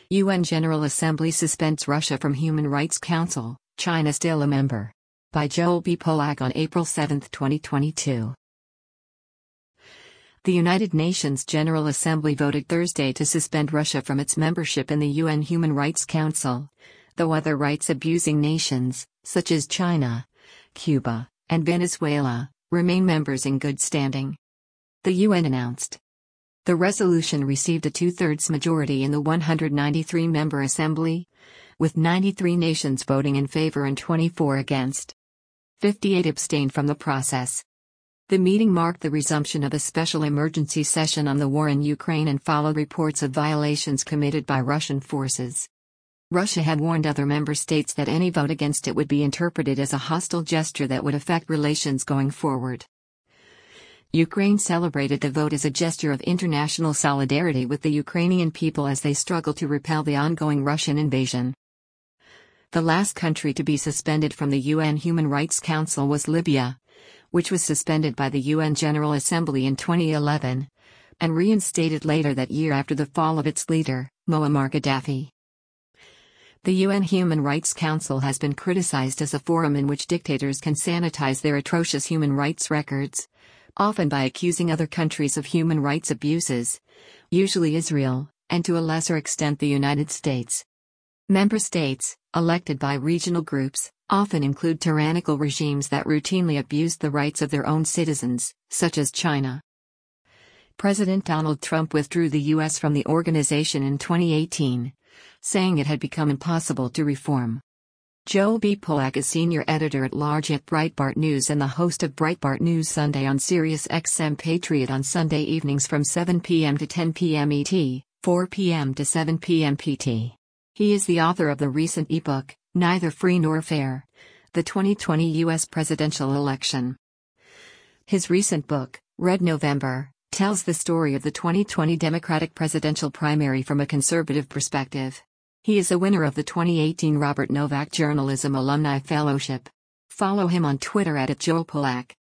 UN General Assembly suspends Russia from Human Rights Council, China still a member. By Joel B. Polak on April 7, 2022. The United Nations General Assembly voted Thursday to suspend Russia from its membership in the UN Human Rights Council, though other rights-abusing nations, such as China, Cuba, and Venezuela, remain members in good standing. The UN announced. The resolution received a two-thirds majority in the 193-member assembly, with 93 nations voting in favor and 24 against. 58 abstained from the process. The meeting marked the resumption of a special emergency session on the war in Ukraine and followed reports of violations committed by Russian forces. Russia had warned other member states that any vote against it would be interpreted as a hostile gesture that would affect relations going forward. Ukraine celebrated the vote as a gesture of international solidarity with the Ukrainian people as they struggle to repel the ongoing Russian invasion. The last country to be suspended from the UN Human Rights Council was Libya, which was suspended by the UN General Assembly in 2011, and reinstated later that year after the fall of its leader, Muammar Gaddafi. The UN Human Rights Council has been criticized as a forum in which dictators can sanitize their atrocious human rights records, often by accusing other countries of human rights abuses, usually Israel, and to a lesser extent the United States. Member states, elected by regional groups, often include tyrannical regimes that routinely abuse the rights of their own citizens, such as China. President Donald Trump withdrew the U.S. from the organization in 2018, saying it had become impossible to reform. Joel B. Polak is senior editor-at-large at Breitbart News and the host of Breitbart News Sunday on Sirius XM Patriot on Sunday evenings from 7 p.m. to 10 p.m. ET, 4 p.m. to 7 p.m. PT. He is the author of the recent ebook, Neither Free Nor Fair: The 2020 U.S. Presidential Election. His recent book, Red November, tells the story of the 2020 Democratic presidential primary from a conservative perspective. He is a winner of the 2018 Robert Novak Journalism Alumni Fellowship. Follow him on Twitter @JoelPolak.